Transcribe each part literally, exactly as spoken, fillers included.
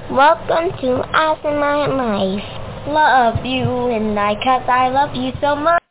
Welcome to Awesome My Life. Love you and I cause I love you so much.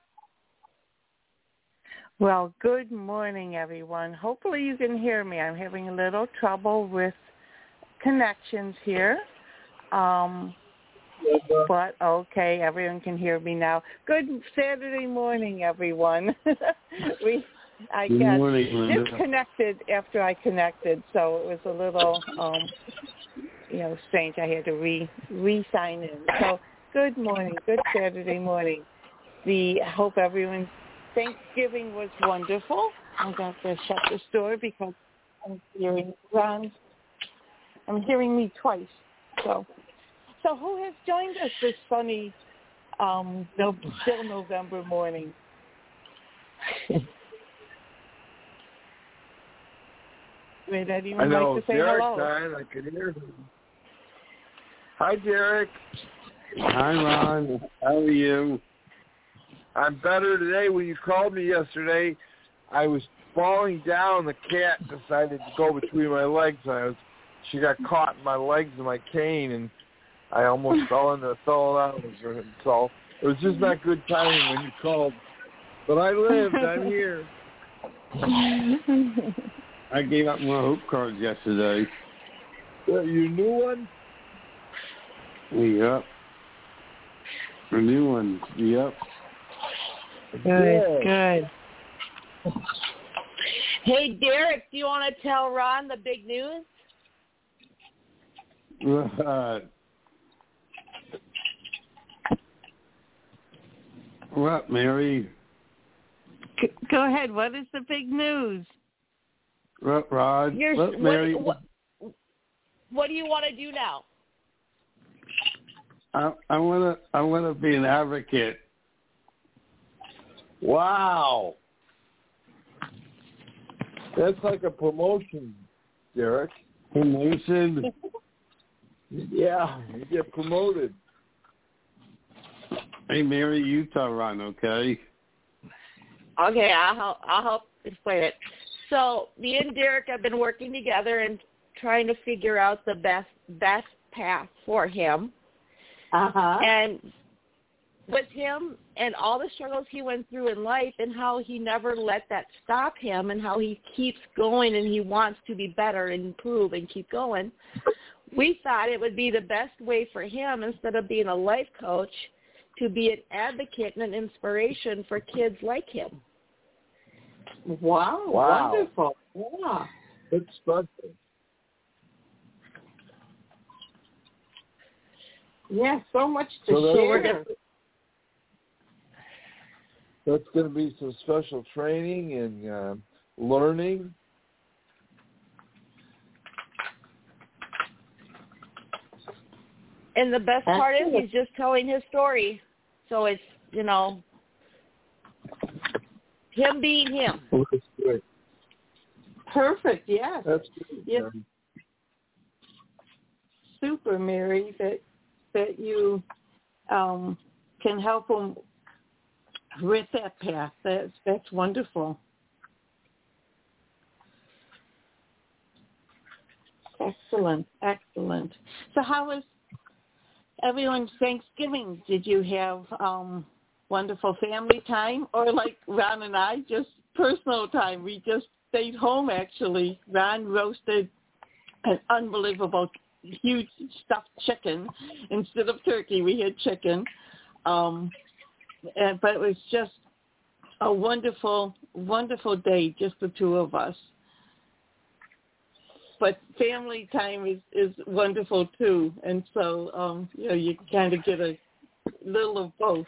Well, good morning, everyone. Hopefully you can hear me. I'm having a little trouble with connections here. Um, but okay, everyone can hear me now. Good Saturday morning, everyone. we I Good got morning, disconnected after I connected, so it was a little um, you know, strange. I had to re re-sign in. So good morning, good Saturday morning. The I hope everyone's Thanksgiving was wonderful. I'm going to shut this door because I'm hearing Ron. I'm hearing me twice. So, so who has joined us this sunny, um, no, still November morning? Would anyone I know, like to say Derek hello? died. I could hear him. Hi, Derek. Hi, Ron. How are you? I'm better today. When you called me yesterday, I was falling down. The cat decided to go between my legs. I was, she got caught in my legs and my cane, and I almost fell into fell down. So it was just not good timing when you called. But I lived. I'm here. I gave up my hoop cards yesterday. What, you new one? Yep. A new one. Yep. Good, good. Hey, Derek, do you want to tell Ron the big news? Uh, what, Mary? C- go ahead. What is the big news? What, Rod? You're, What, Mary? What, what, what do you want to do now? I, I want to. I want to be an advocate. Wow. That's like a promotion, Derek. Promotion? Yeah, you get promoted. Hey, Mary, you tell Ron, okay? Okay, I'll help, I'll help explain it. So me and Derek have been working together and trying to figure out the best best path for him. Uh-huh. And with him and all the struggles he went through in life and how he never let that stop him and how he keeps going and he wants to be better and improve and keep going, we thought it would be the best way for him, instead of being a life coach, to be an advocate and an inspiration for kids like him. Wow, wow. Wonderful. Yeah. It's special. Yeah, so much to so share. That's going to be some special training and uh, learning. And the best part is he's just telling his story. So it's, you know, him being him. That's good. Perfect, yes. That's good. Yes. Super, Mary, that that you um, can help him with that path. That's, that's wonderful. Excellent, excellent. So how was everyone's Thanksgiving? Did you have um, wonderful family time, or like Ron and I, just personal time? We just stayed home, actually. Ron roasted an unbelievable huge stuffed chicken instead of turkey. We had chicken, um, and, but it was just a wonderful, wonderful day, just the two of us. But family time is, is wonderful too, and so um, you know you kind of get a little of both.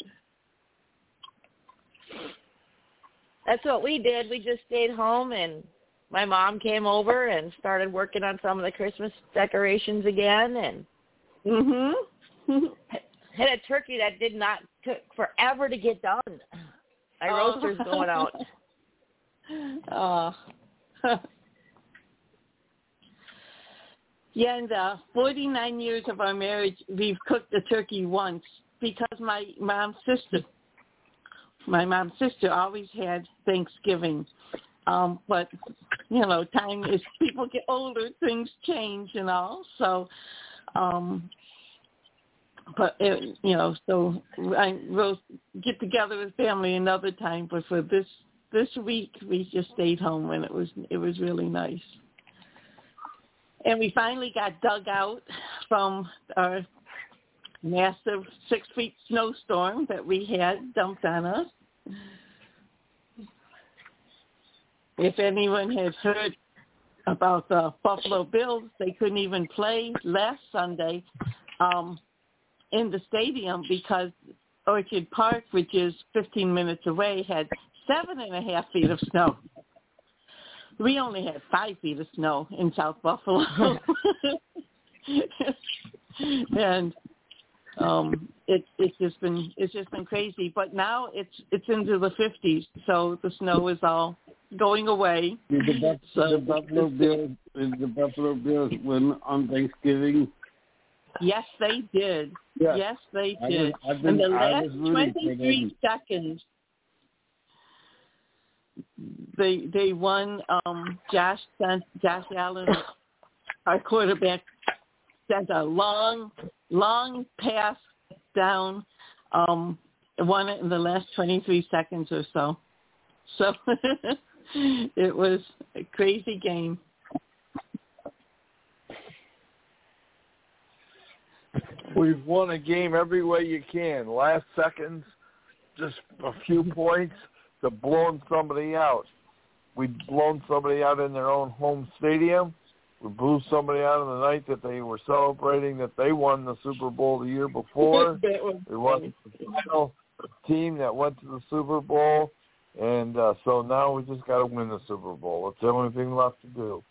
That's what we did. We just stayed home, and my mom came over and started working on some of the Christmas decorations again, and mm-hmm. had a turkey that did not took forever to get done. My oh. roaster's going out. Oh. Yeah, in the forty-nine years of our marriage, we've cooked a turkey once because my mom's sister, my mom's sister always had Thanksgiving. Um, but, you know, time is, people get older, things change and all. So Um, but, it, you know, so I will get together with family another time. But for this this week, we just stayed home, and it was it was really nice. And we finally got dug out from our massive six-feet snowstorm that we had dumped on us. If anyone has heard about the Buffalo Bills, they couldn't even play last Sunday um, in the stadium because Orchard Park, which is fifteen minutes away, had seven and a half feet of snow. We only had five feet of snow in South Buffalo. and um, it, it's just been it's just been crazy. But now it's it's into the fifties, so the snow is all going away. Did the, Buff- so the Buffalo Bills did the Buffalo Bills win on Thanksgiving? Yes, they did. Yeah. Yes, they I did. was- I've been- In the I last was rooting for twenty-three them. seconds, they they won. Um, Josh sent Josh Allen, our quarterback, sent a long, long pass down. Um, won it in the last twenty-three seconds or so. So it was a crazy game. We've won a game every way you can. Last seconds, just a few points to blowing somebody out. We've blown somebody out in their own home stadium. We blew somebody out on the night that they were celebrating that they won the Super Bowl the year before. We won the final team that went to the Super Bowl. And uh, so now we just got to win the Super Bowl. It's the only thing left to do.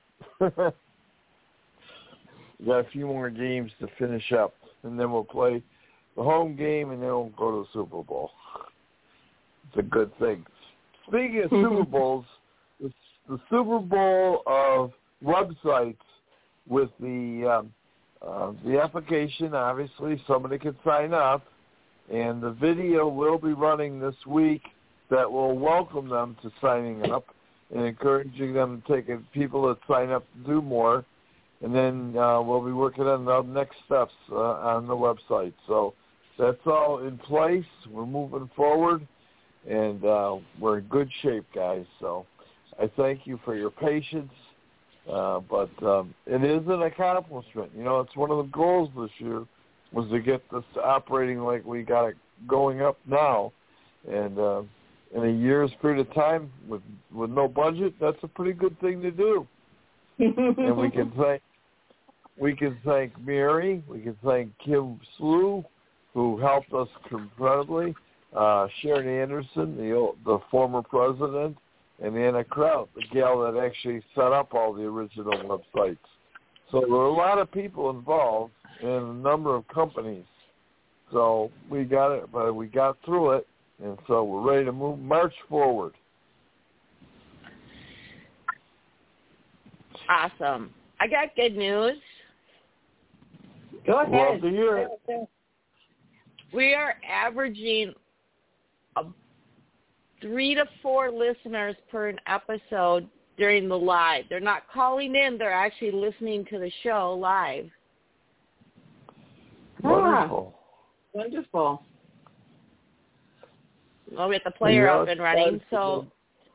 We got a few more games to finish up, and then we'll play the home game, and then we'll go to the Super Bowl. It's a good thing. Speaking of Super Bowls, the, the Super Bowl of websites with the um, uh, the application, obviously somebody can sign up, and the video will be running this week that will welcome them to signing up and encouraging them to take it, people that sign up to do more. And then uh, we'll be working on the next steps uh, on the website. So that's all in place. We're moving forward, and uh, we're in good shape, guys. So I thank you for your patience. Uh, but um, it is an accomplishment. You know, it's one of the goals this year was to get this operating like we got it going up now. And uh, in a year's period of time with, with no budget, that's a pretty good thing to do. And we can thank we can thank Mary, we can thank Kim Slew, who helped us incredibly, uh, Sharon Anderson, the the former president, and Anna Kraut, the gal that actually set up all the original websites. So there were a lot of people involved and a number of companies. So we got it, but we got through it, and so we're ready to move, march forward. Awesome. I got good news. Go ahead. Love to hear it. We are averaging a three to four listeners per an episode during the live. They're not calling in. They're actually listening to the show live. Wonderful. Ah, wonderful. Well, we got the player Yeah, up and running, so...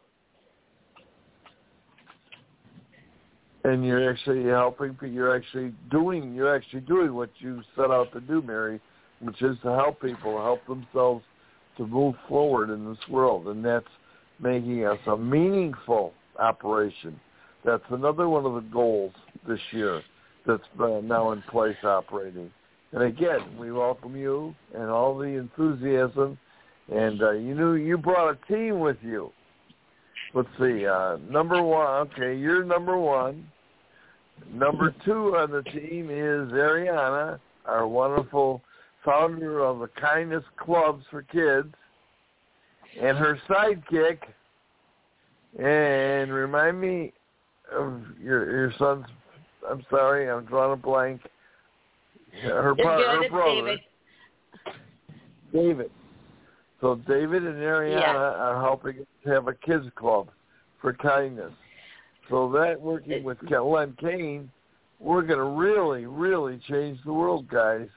And you're actually helping, you're actually doing, you're actually doing what you set out to do, Mary, which is to help people, help themselves to move forward in this world. And that's making us a meaningful operation. That's another one of the goals this year that's uh, now in place operating. And again, we welcome you and all the enthusiasm. And uh, you knew you brought a team with you. Let's see, uh, number one, okay, you're number one. Number two on the team is Ariana, our wonderful founder of the Kindness Clubs for Kids, and her sidekick, and remind me of your your son's, I'm sorry, I'm drawing a blank, her, It's par- good. her It's brother, David. David. So David and Ariana Yeah. are helping to have a kids club for kindness. So that working with Len Kane, we're going to really, really change the world, guys.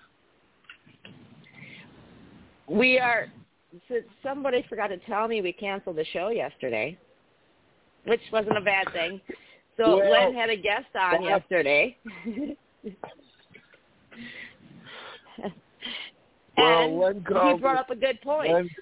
We are. Somebody forgot to tell me we canceled the show yesterday, which wasn't a bad thing. So well, Len had a guest on well, yesterday. well, and Len he brought up a good point. Len,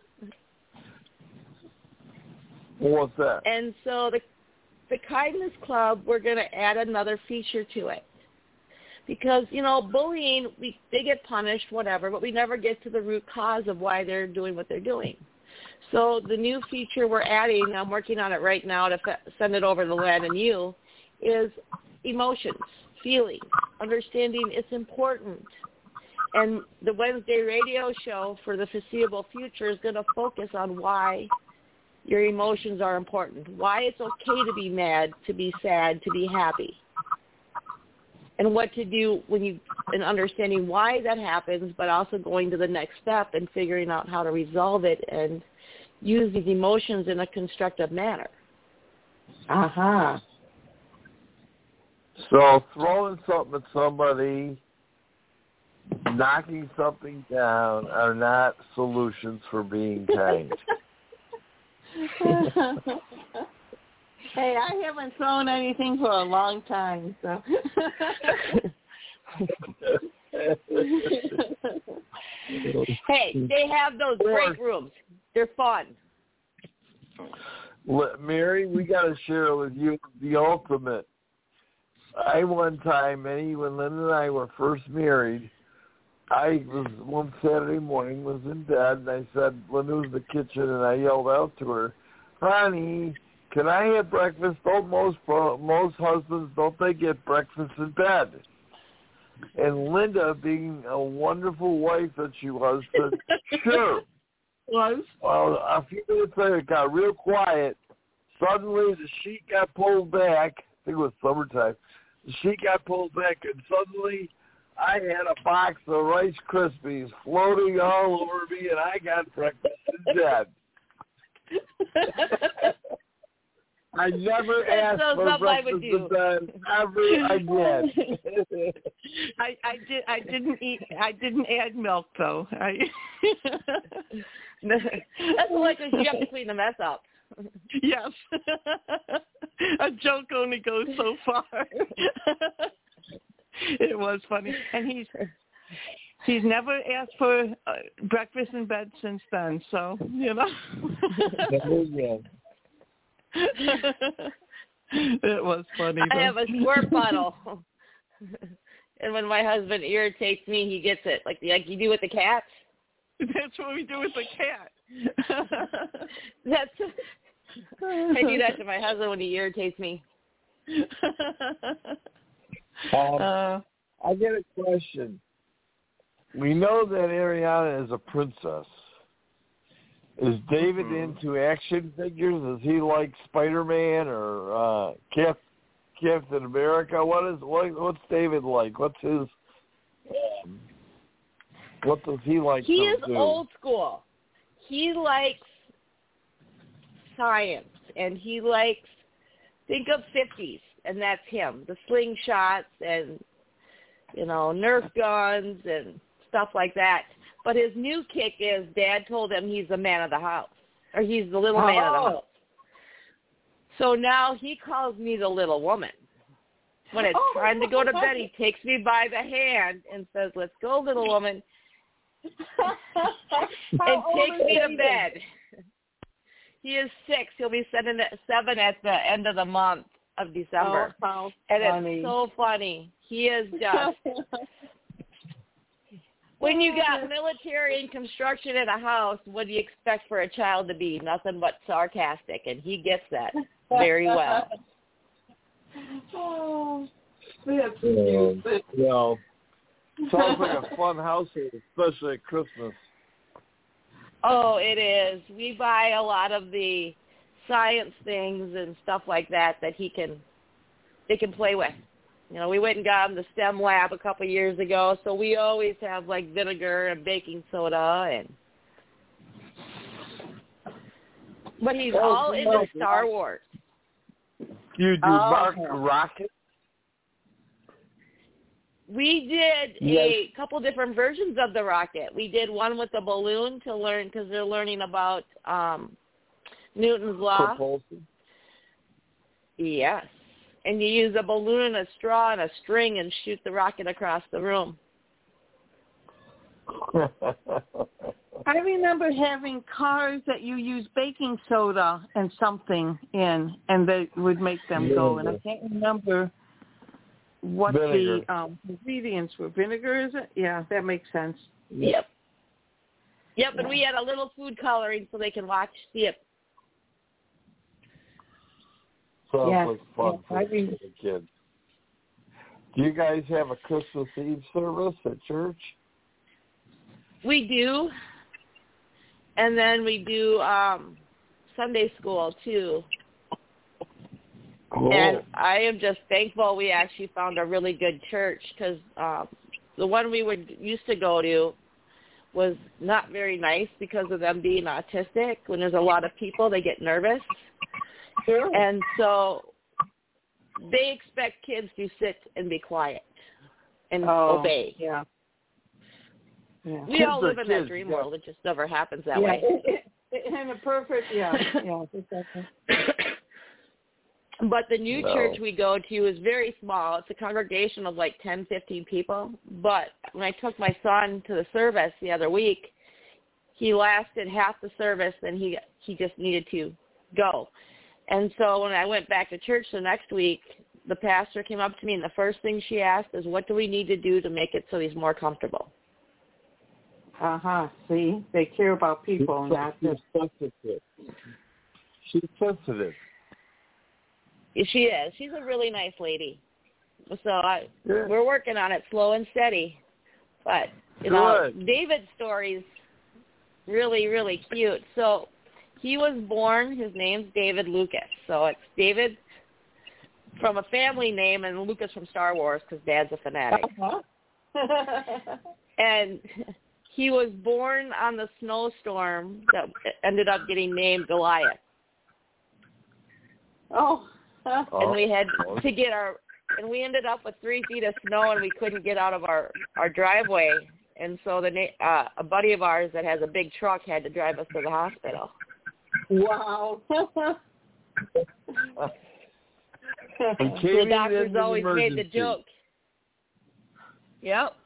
what's that? And so the the Kindness Club, we're going to add another feature to it. Because, you know, bullying, we, they get punished, whatever, but we never get to the root cause of why they're doing what they're doing. So the new feature we're adding, I'm working on it right now to f- send it over to Len and you, is emotions, feelings, understanding it's important. And the Wednesday radio show for the foreseeable future is going to focus on why your emotions are important, why it's okay to be mad, to be sad, to be happy, and what to do when you, and understanding why that happens, but also going to the next step and figuring out how to resolve it and use these emotions in a constructive manner. Uh-huh. So throwing something at somebody, knocking something down are not solutions for being kind. Hey, I haven't thrown anything for a long time, so. Hey, they have those break rooms. They're fun. Mary, we got to share with you the ultimate. I one time, many when Linda and I were first married, I was one Saturday morning, was in bed, and I said, Linda was in the kitchen, and I yelled out to her, honey, can I have breakfast? Don't most most husbands, don't they get breakfast in bed? And Linda, being a wonderful wife that she was, said, sure. Was? Well, a few minutes later, it got real quiet. Suddenly, the sheet got pulled back. I think it was summertime. The sheet got pulled back, and suddenly I had a box of Rice Krispies floating all over me, and I got breakfast in bed. I never asked so for breakfast in bed ever again. I, I did. I didn't eat. I didn't add milk though. I That's only because you have to clean the mess up. Yes. A joke only goes so far. It was funny, and he's he's never asked for uh, breakfast in bed since then. So you know. Never again. It was funny. I though. have a squirt bottle, and when my husband irritates me, he gets it like like you do with the cats. That's what we do with the cat. That's I do that to my husband when he irritates me. Um, uh, I get a question. We know that Ariana is a princess. Is David mm-hmm. into action figures? Does he like Spider-Man or uh, Cap- Captain America? What is what? What's David like? What's his? Um, what does he like? He to is do? old school. He likes science, and he likes think of fifties, and that's him. The slingshots and you know Nerf guns and stuff like that. But his new kick is Dad told him he's the man of the house, or he's the little oh. man of the house. So now he calls me the little woman. When it's oh. time to go to bed, he takes me by the hand and says, let's go, little woman, and takes me to bed. He is six. He'll be seven at, seven at the end of the month of December. Oh, and funny. It's so funny. He is just... When you got military and construction in a house, what do you expect for a child to be? Nothing but sarcastic, and he gets that very well. Oh, that's um, well, sounds like a fun household, especially at Christmas. Oh, it is. We buy a lot of the science things and stuff like that that he can, they can play with. You know, we went and got him the STEM lab a couple of years ago, so we always have, like, vinegar and baking soda. and. But he's oh, all into no. Star Wars. You do oh. Mark Rocket? We did Yes. a couple different versions of the rocket. We did one with a balloon to learn, because they're learning about um, Newton's law. Propulsion. Yes. And you use a balloon, a straw, and a string and shoot the rocket across the room. I remember having cars that you use baking soda and something in, and they would make them go. And I can't remember what Vinegar. the um, ingredients were. Vinegar, is it? Yeah, that makes sense. Yep. Yep, Yeah. and we had a little food coloring so they can watch, see it. Sounds Yes, like fun yes, for I mean- the kids. Do you guys have a Christmas Eve service at church? We do. And then we do um, Sunday school, too. Cool. And I am just thankful we actually found a really good church, because um, the one we would used to go to was not very nice because of them being autistic. When there's a lot of people, they get nervous. Sure. And so they expect kids to sit and be quiet and Oh, obey. Yeah. Yeah. We Kids all are live in that kids, dream yeah. world. It just never happens that yeah. way. It, it, in a perfect, yeah, yeah, exactly. But the new No. church we go to is very small. It's a congregation of like ten, fifteen people. But when I took my son to the service the other week, he lasted half the service and he he just needed to go. And so when I went back to church the next week, the pastor came up to me and the first thing she asked is, what do we need to do to make it so he's more comfortable? Uh-huh. See, they care about people, She's not just... sensitive. She's sensitive. She is. She's a really nice lady. So I, Yeah. we're working on it slow and steady. But, you know, Good. David's story's really, really cute. So he was born, his name's David Lucas. So it's David from a family name and Lucas from Star Wars because Dad's a fanatic. Uh-huh. And he was born on the snowstorm that ended up getting named Goliath. Oh. And we had to get our, and we ended up with three feet of snow, and we couldn't get out of our, our driveway. And so the uh, a buddy of ours that has a big truck had to drive us to the hospital. Wow. And The doctors always made the emergency. joke. Yep.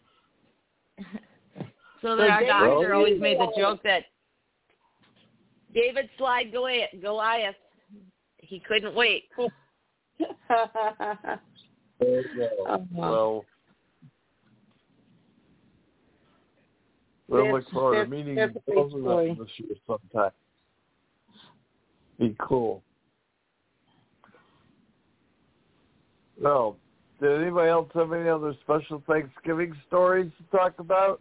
So So the, our David- doctor always made the joke that David slide Goliath, Goliath, he couldn't wait. There you go. Uh-huh. Well, we'll That's- look forward to that's- meeting that's a big both of story. them this year sometime. Be cool. No. Did anybody else have any other special Thanksgiving stories to talk about?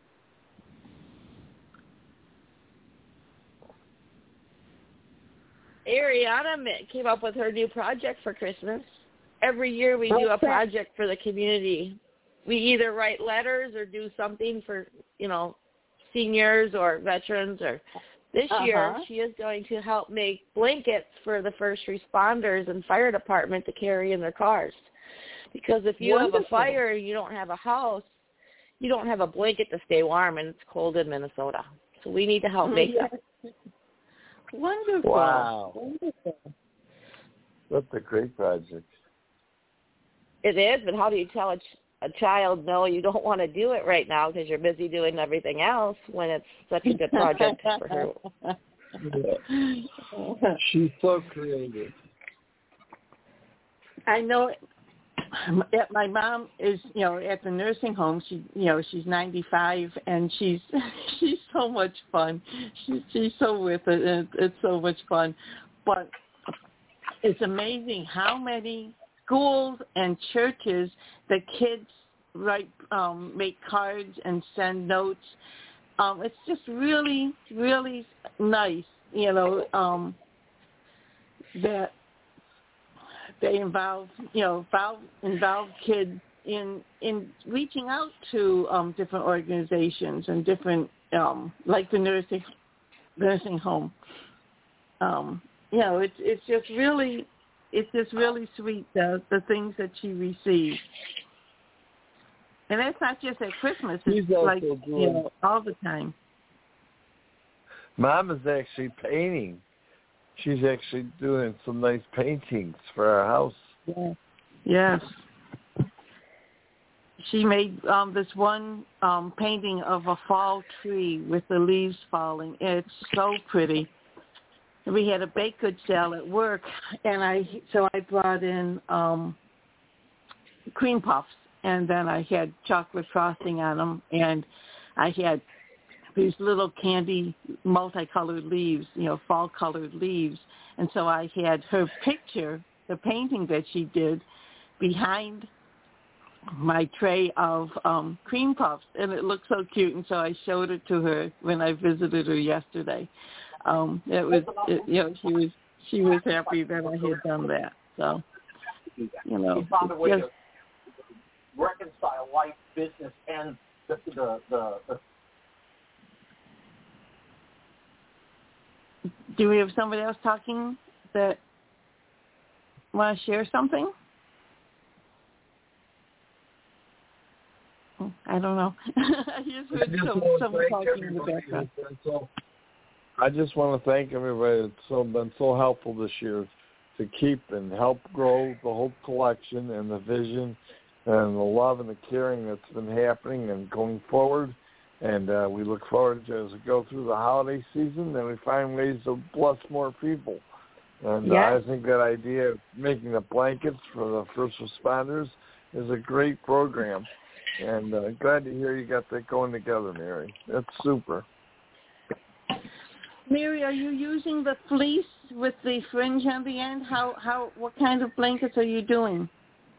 Ariana ma- came up with her new project for Christmas. Every year we do a Okay. project for the community. We either write letters or do something for, you know, seniors or veterans. Or this Uh-huh. year she is going to help make blankets for the first responders and fire department to carry in their cars. Because if you have a Wonderful. fire and you don't have a house, you don't have a blanket to stay warm, and it's cold in Minnesota. So we need to help make Yes. them. Wonderful. Wow. Wonderful. That's a great project. It is, but how do you tell a, ch- a child, no, you don't want to do it right now because you're busy doing everything else when it's such a good project for her? Yeah. She's so creative. I know at my mom is, you know, at the nursing home. She, you know, she's ninety-five, and she's she's so much fun. She's she's so with it, and it's so much fun. But it's amazing how many schools and churches the kids write, um, make cards and send notes. Um, it's just really, really nice, you know, um, that they involve, you know, involve, involve kids in in reaching out to um, different organizations and different, um, like the nursing nursing home. Um, you know, it's it's just really, it's just really sweet the the things that she receives. And that's not just at Christmas. She's It's like, also doing, you know, all the time. Mom is actually painting. She's actually doing some nice paintings for our house. Yeah. Yes. She made um, this one um, painting of a fall tree with the leaves falling. It's so pretty. We had a baked goods sale at work, and I so I brought in um, cream puffs, and then I had chocolate frosting on them, and I had these little candy multicolored leaves, you know, fall-colored leaves. And so I had her picture, the painting that she did, behind my tray of um, cream puffs, and it looked so cute. And so I showed it to her when I visited her yesterday. Um, it was, it, you know, she was she was happy that I had done that. So, you know, he found a way just, to reconcile life, business, and the the the. the Do we have somebody else talking that want to share something? I don't know. I just heard some, someone talking in the background. I just want to thank everybody that's so, been so helpful this year to keep and help grow the whole collection and the vision and the love and the caring that's been happening and going forward. And uh, we look forward to, as we go through the holiday season, and we find ways to bless more people. And Yes. uh, I think that idea of making the blankets for the first responders is a great program. And uh, glad to hear you got that going together, Mary. That's super. Mary, are you using the fleece with the fringe on the end? How how what kind of blankets are you doing?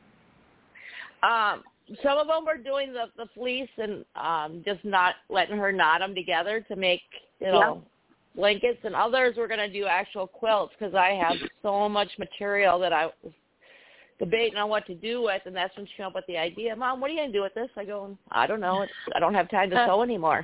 Um, some of them were doing the, the fleece and um, just not letting her knot them together to make, you know, Yep. blankets. And others were going to do actual quilts because I have so much material that I was debating on what to do with. And that's when she came up with the idea. Mom, what are you going to do with this? I go, I don't know. It's, I don't have time to sew anymore.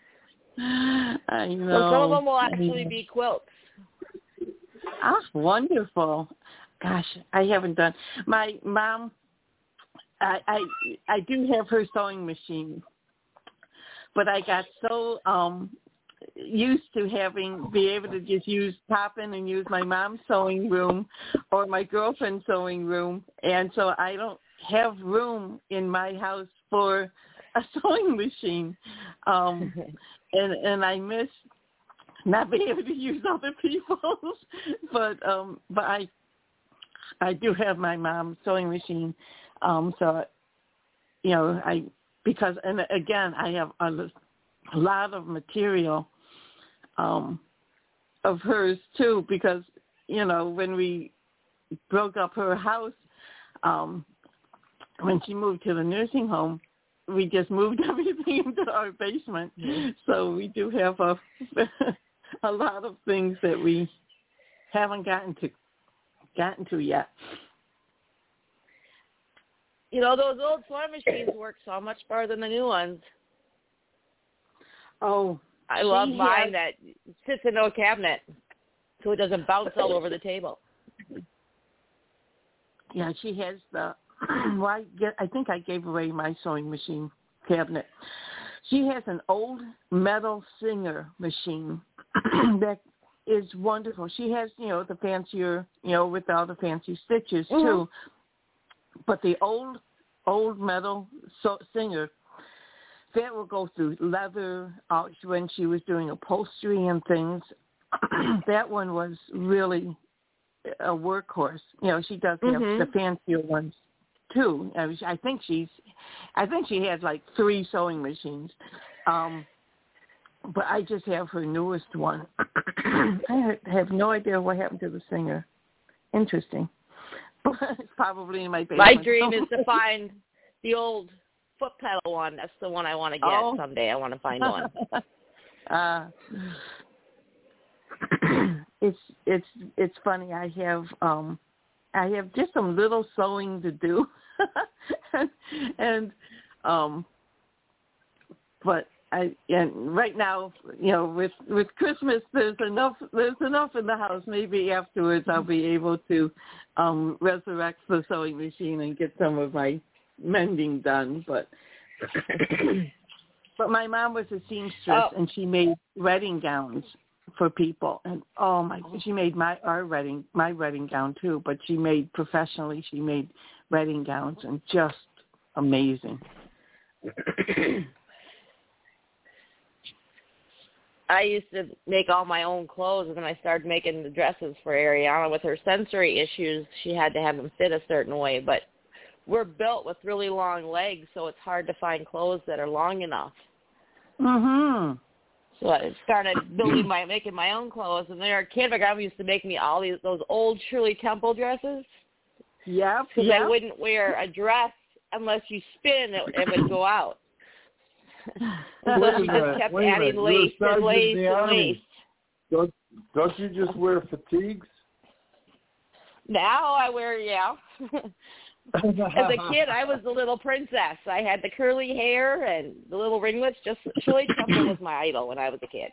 I know. So some of them will actually be quilts. Ah, wonderful. Gosh, I haven't done. My mom, I, I I do have her sewing machine, but I got so um used to having be able to just use pop in and use my mom's sewing room or my girlfriend's sewing room, and so I don't have room in my house for a sewing machine, um, and and I miss not being able to use other people's, but um, but I I do have my mom's sewing machine. Um, so, you know, I, because, and again, I have a, a lot of material um, of hers too, because, you know, when we broke up her house, um, when she moved to the nursing home, we just moved everything into our basement. Mm-hmm. So we do have a, a lot of things that we haven't gotten to, gotten to yet. You know, those old sewing machines work so much better than the new ones. Oh, I love mine has, that sits in a cabinet so it doesn't bounce all over the table. Yeah, she has the, well, I, get, I think I gave away my sewing machine cabinet. She has an old metal Singer machine that is wonderful. She has, you know, the fancier, you know, with all the fancy stitches, mm-hmm. too. But the old, old metal so- Singer, that will go through leather uh, when she was doing upholstery and things. That one was really a workhorse. You know, she does have mm-hmm. the fancier ones too. I, was, I think she's, I think she has like three sewing machines. Um, but I just have her newest one. I have no idea what happened to the Singer. Interesting. It's probably in my basement. My dream is to find the old foot pedal one. That's the one I want to get oh. someday. I want to find one. uh, it's it's it's funny. I have um, I have just some little sewing to do, and, and um, but I and right now, you know, with with Christmas, there's enough there's enough in the house. Maybe afterwards, I'll be able to um, resurrect the sewing machine and get some of my mending done. But But my mom was a seamstress, Oh. and she made wedding gowns for people. And oh my, she made my our wedding my wedding gown too. But she made professionally. She made wedding gowns, and just amazing. I used to make all my own clothes, and then I started making the dresses for Ariana. With her sensory issues, she had to have them fit a certain way. But we're built with really long legs, so it's hard to find clothes that are long enough. Mhm. So I started building my, making my own clothes. And then our kid, my grandma used to make me all these those old Shirley Temple dresses. Yep. Because yep. I wouldn't wear a dress unless you spin, it, it would go out. And so she just kept Wait a adding minute. lace You're a and sergeant lace in the and Army. lace. Don't, don't you just wear fatigues? Now I wear, yeah. As a kid, I was the little princess. I had the curly hair and the little ringlets. Just Shirley Temple was my idol when I was a kid.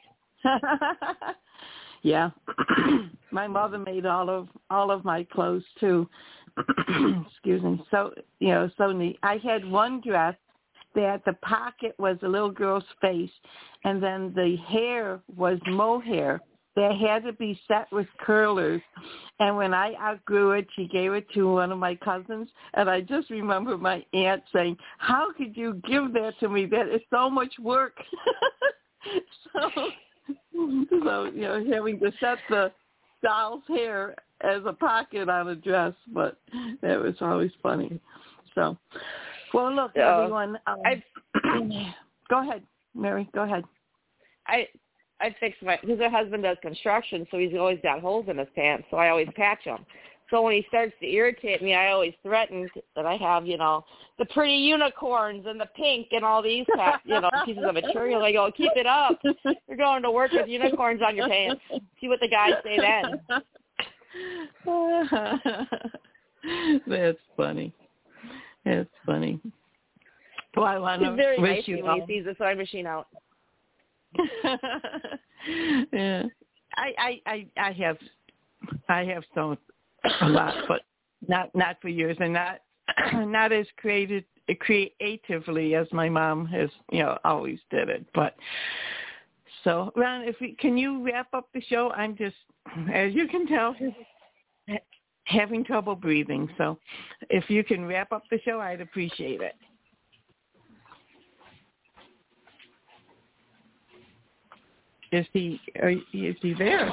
Yeah. My mother made all of all of my clothes too. Excuse me. So you know, so neat. I had one dress that the pocket was a little girl's face, and then the hair was mohair. That had to be set with curlers. And when I outgrew it, she gave it to one of my cousins. And I just remember my aunt saying, "How could you give that to me? That is so much work." so, so, you know, having to set the doll's hair as a pocket on a dress. But that was always funny. So, well, look, uh, everyone. Um, I go ahead, Mary. Go ahead. I I fix my because her husband does construction, so he's always got holes in his pants. So I always patch them. So when he starts to irritate me, I always threaten that I have, you know, the pretty unicorns and the pink and all these, you know, pieces of material. I go, keep it up. You're going to work with unicorns on your pants. See what the guys say then. That's funny. That's funny. Well, I want He's to very wish nice you when all. he sees the sewing machine out. Yeah, I, I, I, I have, I have sewn a lot, but not, not for years, and not, not as created, creatively as my mom has, you know, always did it. But so, Ron, if we, can you wrap up the show? I'm just, as you can tell, having trouble breathing. So, if you can wrap up the show, I'd appreciate it. Is he, are, is he there?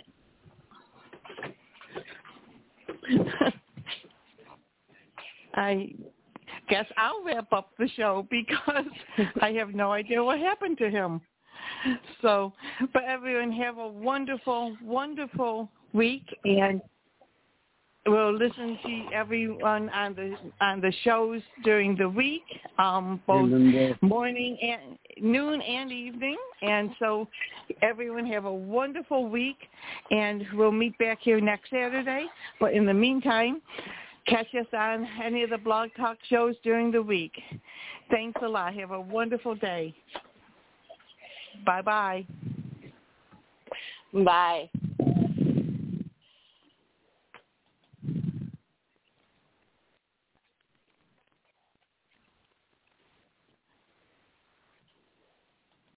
I guess I'll wrap up the show because I have no idea what happened to him. So, but everyone have a wonderful, wonderful week, and we'll listen to everyone on the on the shows during the week, um, both morning and noon and evening. And so everyone have a wonderful week, and we'll meet back here next Saturday. But in the meantime, catch us on any of the Blog Talk shows during the week. Thanks a lot. Have a wonderful day. Bye-bye. Bye.